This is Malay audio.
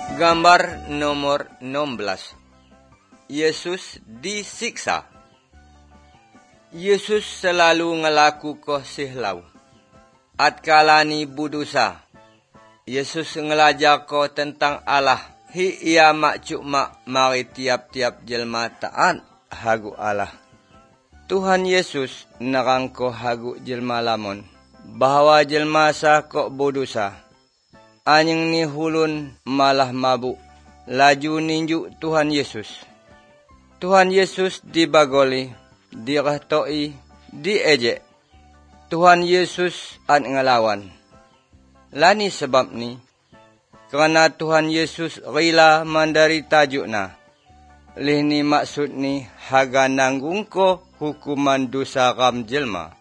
Gambar nomor 16. Yesus disiksa. Yesus selalu ngelaku kasih lau. Atkalani budusa. Yesus ngelajar ko tentang Allah. Ia makcuk mari tiap-tiap jelma taat hagu Allah. Tuhan Yesus nerangko hagu jelma lamon. Bahwa jelma sah kok budusa. Anyeng ni hulun malah mabuk. Laju ninjuk Tuhan Yesus. Tuhan Yesus dibagoli, direhtoi, diejek. Tuhan Yesus an ngelawan. Lani sebab ni, kerana Tuhan Yesus rela menderita jukna. Lih ni maksud ni haga nanggung ko hukuman dosa ram jelma.